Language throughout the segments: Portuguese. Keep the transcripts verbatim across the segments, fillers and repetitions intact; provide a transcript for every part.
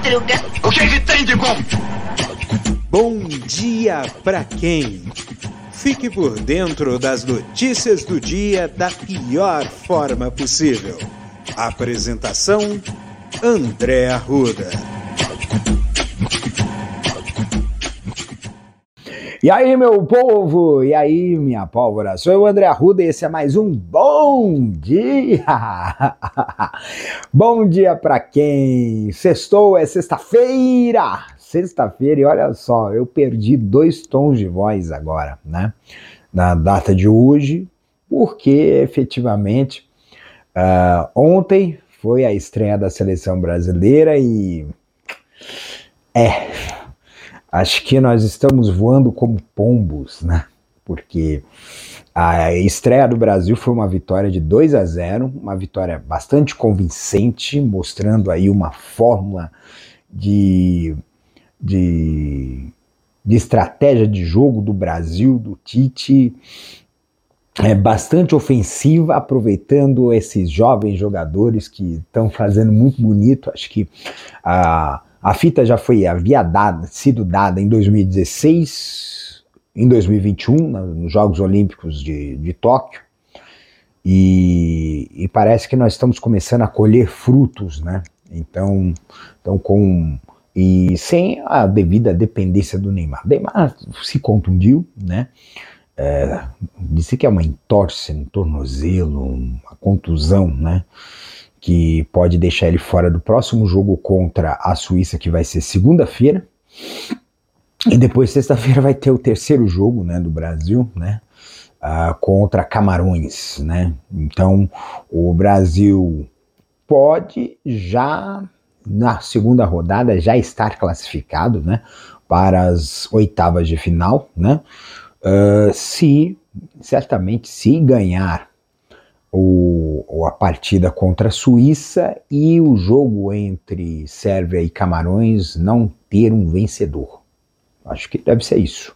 Madruga. O que, que tem de bom? Bom dia pra quem? Fique por dentro das notícias do dia da pior forma possível. Apresentação: André Arruda. E aí, meu povo, e aí, minha pólvora, sou eu, André Arruda, e esse é mais um Bom Dia! Bom dia pra quem? Sextou, é sexta-feira! Sexta-feira, e olha só, eu perdi dois tons de voz agora, né? Na data de hoje, porque efetivamente uh, ontem foi a estreia da seleção brasileira e... É... Acho que nós estamos voando como pombos, né? Porque a estreia do Brasil foi uma vitória de dois a zero, uma vitória bastante convincente, mostrando aí uma fórmula de, de, de estratégia de jogo do Brasil, do Tite, é bastante ofensiva, aproveitando esses jovens jogadores que estão fazendo muito bonito. Acho que a A fita já foi, havia dado, sido dada em dois mil e dezesseis, em dois mil e vinte e um, nos Jogos Olímpicos de, de Tóquio, e, e parece que nós estamos começando a colher frutos, né? Então, então com, e sem a devida dependência do Neymar. O Neymar se contundiu, né? É, disse que é uma entorse no tornozelo, uma contusão, né? Que pode deixar ele fora do próximo jogo contra a Suíça, que vai ser segunda-feira, e depois sexta-feira vai ter o terceiro jogo, né, do Brasil, né, uh, contra Camarões, né. Então o Brasil pode já na segunda rodada já estar classificado, né, para as oitavas de final, né, uh, se certamente se ganhar O, a partida contra a Suíça e o jogo entre Sérvia e Camarões não ter um vencedor. Acho que deve ser isso.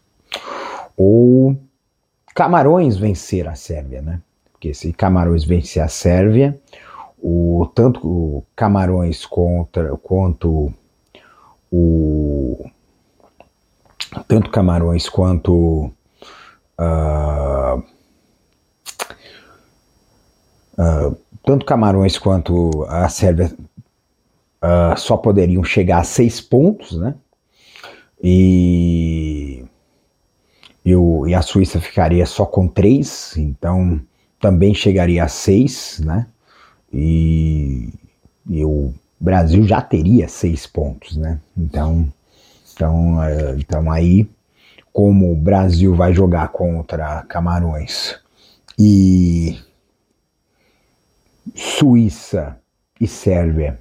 Ou Camarões vencer a Sérvia, né? Porque se Camarões vencer a Sérvia, o, tanto o Camarões contra, quanto o tanto Camarões quanto uh, Uh, tanto Camarões quanto a Sérvia uh, só poderiam chegar a seis pontos, né? E, e, o, e a Suíça ficaria só com três, então também chegaria a seis, né? E, e o Brasil já teria seis pontos, né? Então, então, uh, então aí, como o Brasil vai jogar contra Camarões e Suíça e Sérvia,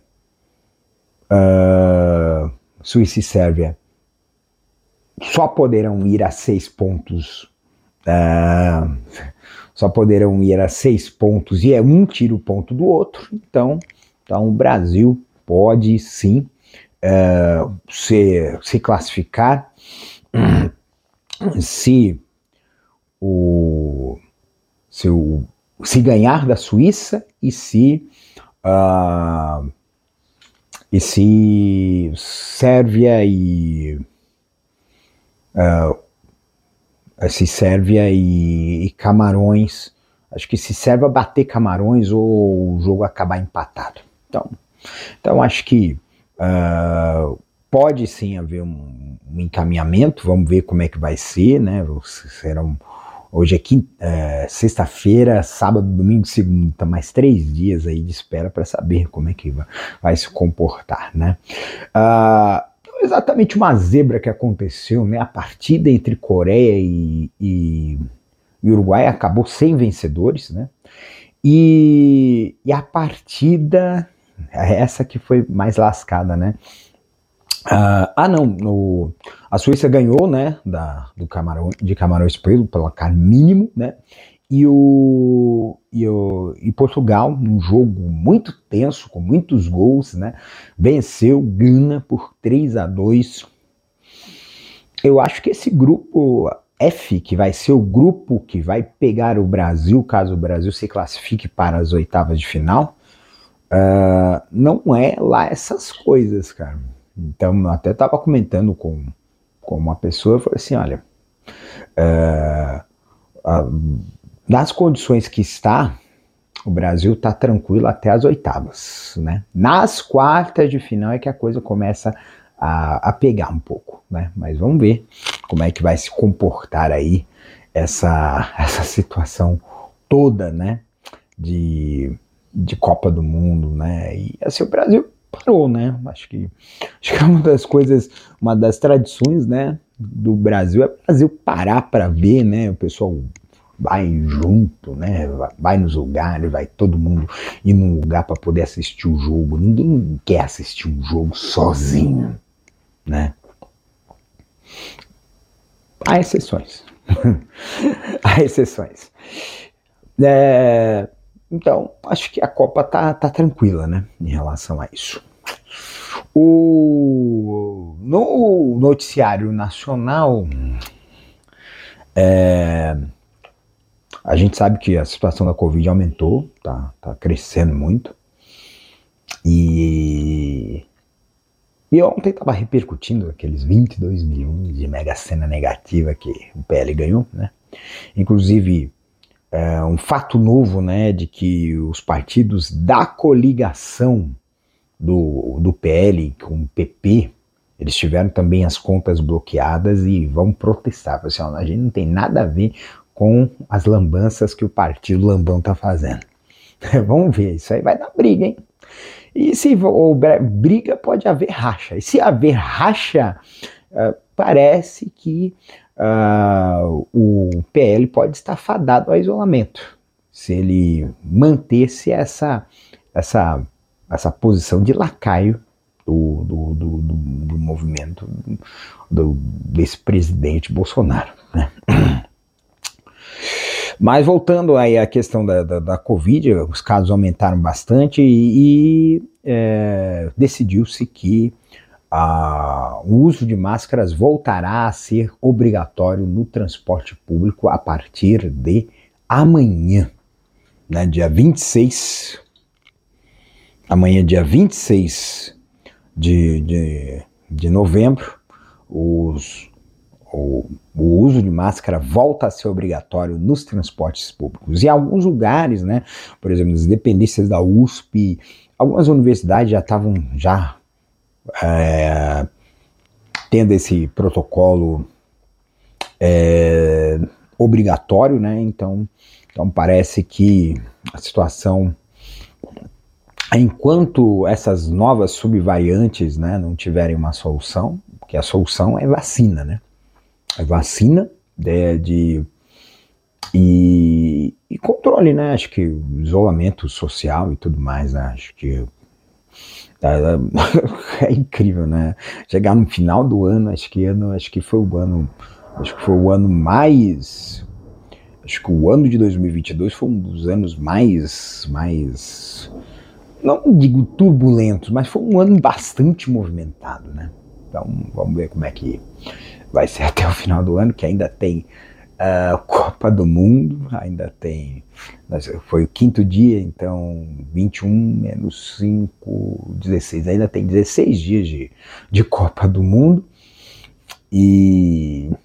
uh, Suíça e Sérvia só poderão ir a seis pontos, uh, só poderão ir a seis pontos e é um tira o ponto do outro. Então, então o Brasil pode sim uh, se, se classificar se o, se o se ganhar da Suíça e se uh, e se Sérvia e uh, se Sérvia e, e Camarões, acho que se Sérvia bater Camarões ou o jogo acabar empatado. Então, então acho que uh, pode sim haver um, um encaminhamento. Vamos ver como é que vai ser, né? Será um Hoje é, quinta, é sexta-feira, sábado, domingo, segunda, mais três dias aí de espera para saber como é que vai, vai se comportar, né? Ah, exatamente uma zebra que aconteceu, né? A partida entre Coreia e, e, e Uruguai acabou sem vencedores, né? E, e a partida, essa que foi mais lascada, né? Uh, ah não, no, a Suíça ganhou, né, da, do Camarão, de Camarões pelo placar mínimo, né, e, o, e, o, e Portugal, num jogo muito tenso, com muitos gols, né, venceu Gana por três a dois. Eu acho que esse grupo F, que vai ser o grupo que vai pegar o Brasil, caso o Brasil se classifique para as oitavas de final, uh, não é lá essas coisas, cara. Então, eu até estava comentando com, com uma pessoa, eu falei assim, olha, é, a, nas condições que está, o Brasil está tranquilo até as oitavas, né? Nas quartas de final é que a coisa começa a, a pegar um pouco, né? Mas vamos ver como é que vai se comportar aí essa, essa situação toda, né? De, de Copa do Mundo, né? E assim, o Brasil parou, né? Acho que, acho que é uma das coisas, uma das tradições, né, do Brasil é o Brasil parar para ver, né? O pessoal vai junto, né? Vai nos lugares, vai todo mundo ir num lugar para poder assistir o jogo. Ninguém quer assistir um jogo sozinho, né? Há exceções. Há exceções. É, então, acho que a Copa tá, tá tranquila, né? Em relação a isso. O, no noticiário nacional, é, a gente sabe que a situação da Covid aumentou, tá, tá crescendo muito. E, e ontem estava repercutindo aqueles vinte e dois milhões de Mega Sena negativa que o P L ganhou, né? Inclusive, é, um fato novo, né, de que os partidos da coligação do, do P L com o P P, eles tiveram também as contas bloqueadas e vão protestar. Assim, ó, a gente não tem nada a ver com as lambanças que o partido Lambão tá fazendo. Vamos ver, isso aí vai dar briga, hein? E se houver briga, pode haver racha. E se haver racha, uh, parece que uh, o P L pode estar fadado ao isolamento. Se ele mantesse essa, essa, essa posição de lacaio do, do, do, do, do movimento do, desse presidente Bolsonaro, né? Mas voltando aí à questão da, da, da Covid, os casos aumentaram bastante e, e é, decidiu-se que a, o uso de máscaras voltará a ser obrigatório no transporte público a partir de amanhã, né, dia vinte e seis, amanhã dia vinte e seis de, de, de novembro, os O, o uso de máscara volta a ser obrigatório nos transportes públicos. E alguns lugares, né, por exemplo, as dependências da U S P, algumas universidades já estavam já é, tendo esse protocolo é, obrigatório, né? Então, então parece que a situação, enquanto essas novas subvariantes, né, não tiverem uma solução, porque a solução é vacina, né? A vacina de, de e, e controle, né? Acho que o isolamento social e tudo mais, né? Acho que é, é incrível, né? Chegar no final do ano, acho que ano, acho que foi o ano, acho que foi o ano mais, acho que o ano de dois mil e vinte e dois foi um dos anos mais, mais, não digo turbulentos, mas foi um ano bastante movimentado, né? Então vamos ver como é que vai ser até o final do ano, que ainda tem a uh, Copa do Mundo, ainda tem, foi o quinto dia, então vinte e um menos cinco, dezesseis, ainda tem dezesseis dias de, de Copa do Mundo, e,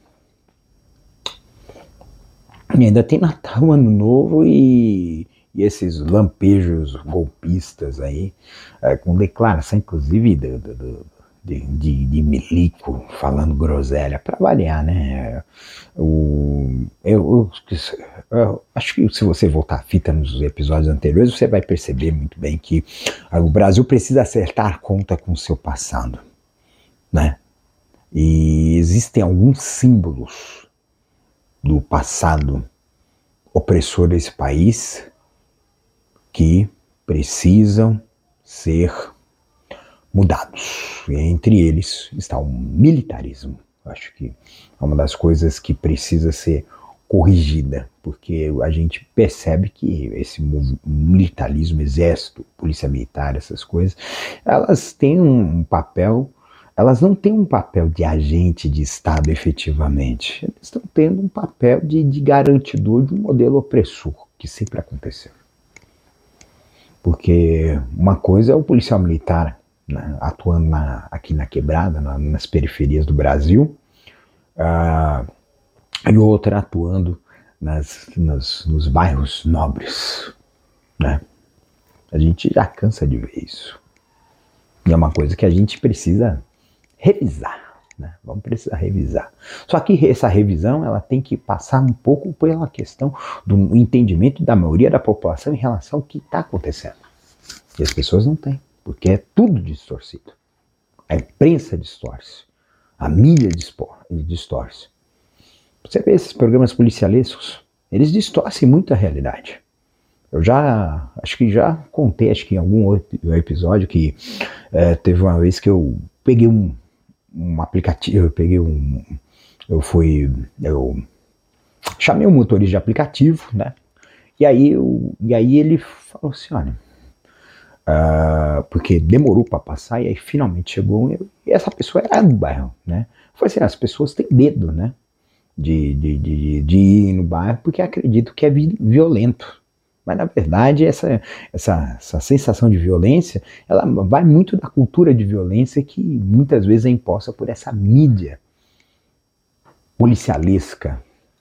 e ainda tem Natal, Ano Novo e, e esses lampejos golpistas aí, uh, com declaração inclusive do, do, do De, de, de milico falando groselha, para variar, né? O, eu, eu, eu acho que se você voltar a fita nos episódios anteriores, você vai perceber muito bem que o Brasil precisa acertar conta com o seu passado, né? E existem alguns símbolos do passado opressor desse país que precisam ser mudados. E entre eles está o militarismo. Eu acho que é uma das coisas que precisa ser corrigida, porque a gente percebe que esse militarismo, exército, polícia militar, essas coisas, elas têm um papel, elas não têm um papel de agente de Estado efetivamente. Eles estão tendo um papel de, de garantidor de um modelo opressor, que sempre aconteceu. Porque uma coisa é o policial militar né, atuando na, aqui na Quebrada, na, nas periferias do Brasil, uh, e outra atuando nas, nas, nos bairros nobres, né? A gente já cansa de ver isso. E é uma coisa que a gente precisa revisar. Né? Vamos precisar revisar. Só que essa revisão ela tem que passar um pouco pela questão do entendimento da maioria da população em relação ao que está acontecendo. E as pessoas não têm, porque é tudo distorcido. A imprensa distorce, a mídia distorce. Você vê esses programas policialescos, eles distorcem muito a realidade. Eu já, acho que já contei, acho que em algum outro episódio, que é, teve uma vez que eu peguei um um aplicativo, eu peguei um, eu fui, eu chamei um motorista de aplicativo, né, e aí, eu, e aí ele falou assim, olha, uh, porque demorou para passar, e aí finalmente chegou, e essa pessoa era do bairro, né, foi assim, as pessoas têm medo, né, de, de, de, de ir no bairro, porque acreditam que é violento. Mas, na verdade, essa, essa, essa sensação de violência, ela vai muito da cultura de violência que muitas vezes é imposta por essa mídia policialesca.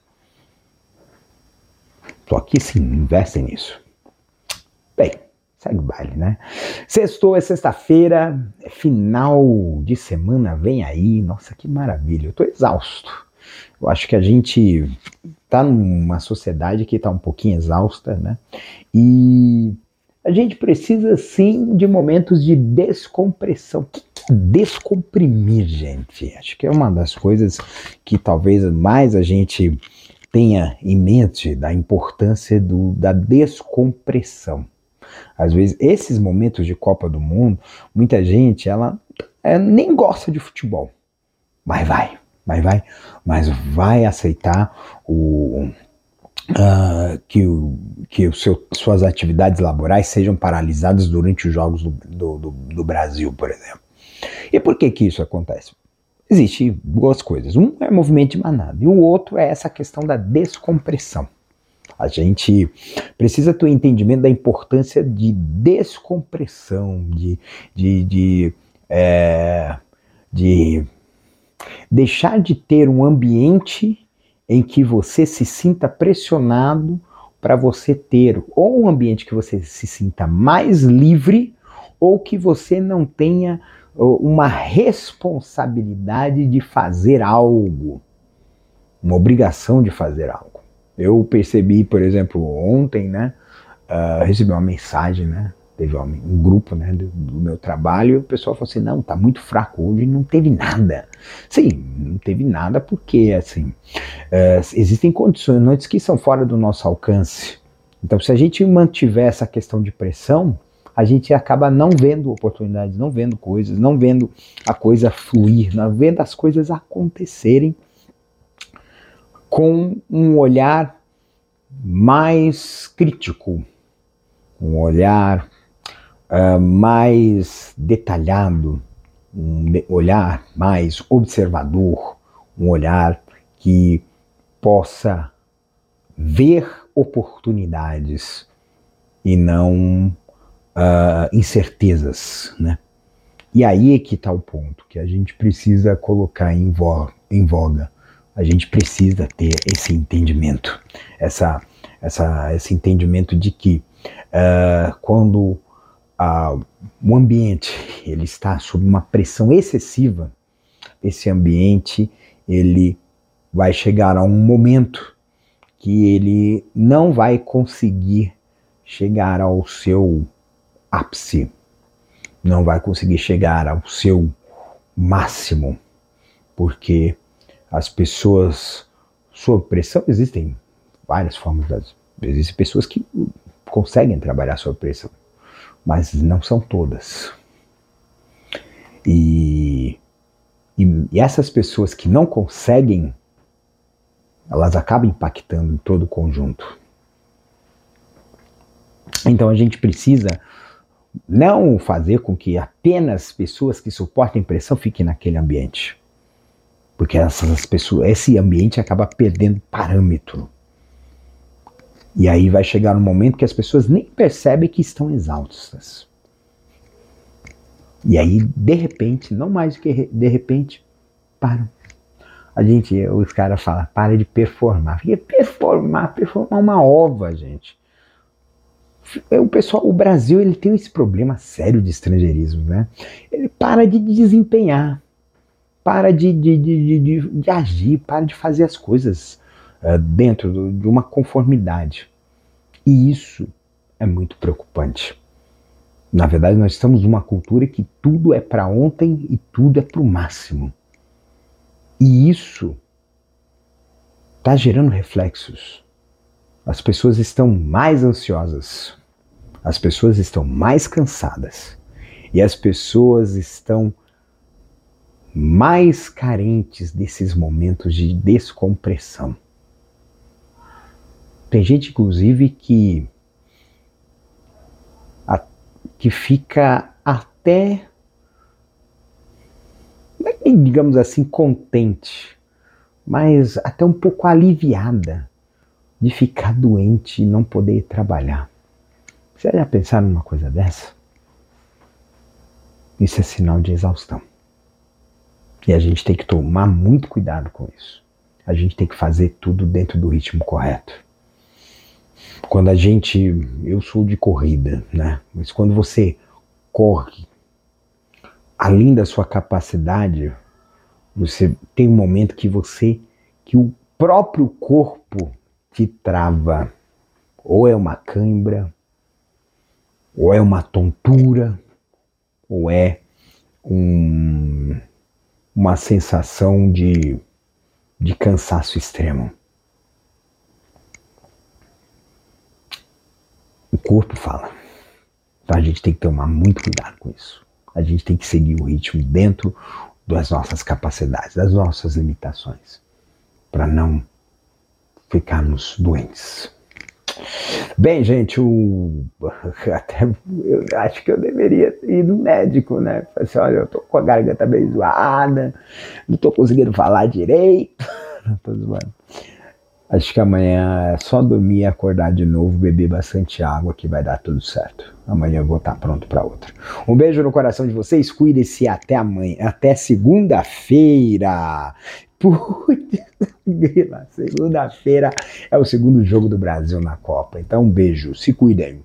Só que se investem nisso. Bem, segue o baile, né? Sextou, é sexta-feira, é final de semana, vem aí. Nossa, que maravilha. Eu tô exausto. Eu acho que a gente tá numa sociedade que tá um pouquinho exausta, né? E a gente precisa, sim, de momentos de descompressão. O que é descomprimir, gente? Acho que é uma das coisas que talvez mais a gente tenha em mente da importância do, da descompressão. Às vezes, esses momentos de Copa do Mundo, muita gente, ela é, nem gosta de futebol, mas vai. Mas vai, mas vai aceitar o, uh, que, o, que o seu, suas atividades laborais sejam paralisadas durante os Jogos do, do, do, do Brasil, por exemplo. E por que que isso acontece? Existem duas coisas. Um é movimento de manada e o outro é essa questão da descompressão. A gente precisa ter o um entendimento da importância de descompressão, de, de, de, é, de deixar de ter um ambiente em que você se sinta pressionado para você ter ou um ambiente que você se sinta mais livre ou que você não tenha uma responsabilidade de fazer algo, uma obrigação de fazer algo. Eu percebi, por exemplo, ontem, né, uh, recebi uma mensagem, né, teve um, um grupo, né, do, do meu trabalho, e o pessoal falou assim, não, tá muito fraco hoje, não teve nada. Sim, não teve nada porque, assim, uh, existem condições que são fora do nosso alcance. Então, se a gente mantiver essa questão de pressão, a gente acaba não vendo oportunidades, não vendo coisas, não vendo a coisa fluir, não vendo as coisas acontecerem com um olhar mais crítico, um olhar uh, mais detalhado, um olhar mais observador, um olhar que possa ver oportunidades e não uh, incertezas, né? E aí é que está o ponto, que a gente precisa colocar em voga, em voga. A gente precisa ter esse entendimento, essa, essa, esse entendimento de que uh, quando uh, o ambiente ele está sob uma pressão excessiva, esse ambiente ele vai chegar a um momento que ele não vai conseguir chegar ao seu ápice, não vai conseguir chegar ao seu máximo, porque as pessoas sob pressão, existem várias formas, das, existem pessoas que conseguem trabalhar sob pressão, mas não são todas. E, e, e essas pessoas que não conseguem, elas acabam impactando em todo o conjunto. Então a gente precisa não fazer com que apenas pessoas que suportem pressão fiquem naquele ambiente. Porque essas pessoas, esse ambiente acaba perdendo parâmetro. E aí vai chegar um momento que as pessoas nem percebem que estão exaustas. E aí, de repente, não mais do que de repente, param. A gente, os caras falam, para de performar. Porque performar, performar uma ova, gente. O pessoal, o Brasil, ele tem esse problema sério de estrangeirismo, né? Ele para de desempenhar, para de, de, de, de, de agir, para de fazer as coisas uh, dentro do, de uma conformidade. E isso é muito preocupante. Na verdade, nós estamos numa cultura que tudo é para ontem e tudo é para o máximo. E isso está gerando reflexos. As pessoas estão mais ansiosas, as pessoas estão mais cansadas e as pessoas estão mais carentes desses momentos de descompressão. Tem gente, inclusive, que, a, que fica até, digamos assim, contente, mas até um pouco aliviada de ficar doente e não poder trabalhar. Você já pensaram numa coisa dessa? Isso é sinal de exaustão. E a gente tem que tomar muito cuidado com isso. A gente tem que fazer tudo dentro do ritmo correto. Quando a gente... Eu sou de corrida, né? Mas quando você corre além da sua capacidade, você tem um momento que você... que o próprio corpo te trava. Ou é uma cãibra, ou é uma tontura, ou é um, uma sensação de, de cansaço extremo. O corpo fala. Então a gente tem que tomar muito cuidado com isso. A gente tem que seguir o ritmo dentro das nossas capacidades, das nossas limitações, para não ficarmos doentes. Bem, gente, o... até eu acho que eu deveria ir no médico, né? Falei assim, olha, eu tô com a garganta bem zoada, não tô conseguindo falar direito. Não tô zoando. Acho que amanhã é só dormir, acordar de novo, beber bastante água que vai dar tudo certo. Amanhã eu vou estar pronto para outra. Um beijo no coração de vocês, cuidem-se até amanhã, até segunda-feira. Putz, segunda-feira é o segundo jogo do Brasil na Copa. Então um beijo, se cuidem.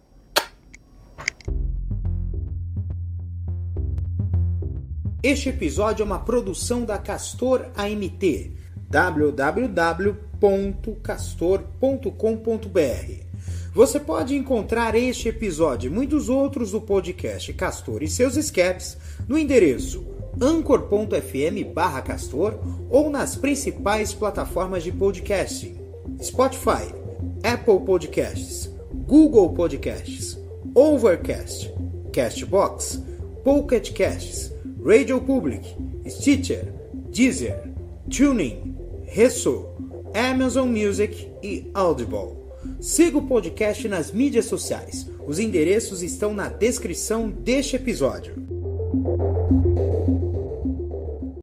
Este episódio é uma produção da Castor A M T. w w w ponto castor ponto com ponto b r. Você pode encontrar este episódio e muitos outros do podcast Castor e seus escapes no endereço anchor ponto f m barra castor ou nas principais plataformas de podcasting: Spotify, Apple Podcasts, Google Podcasts, Overcast, Castbox, Pocket Casts, Radio Public, Stitcher, Deezer, TuneIn, Resso, Amazon Music e Audible. Siga o podcast nas mídias sociais. Os endereços estão na descrição deste episódio.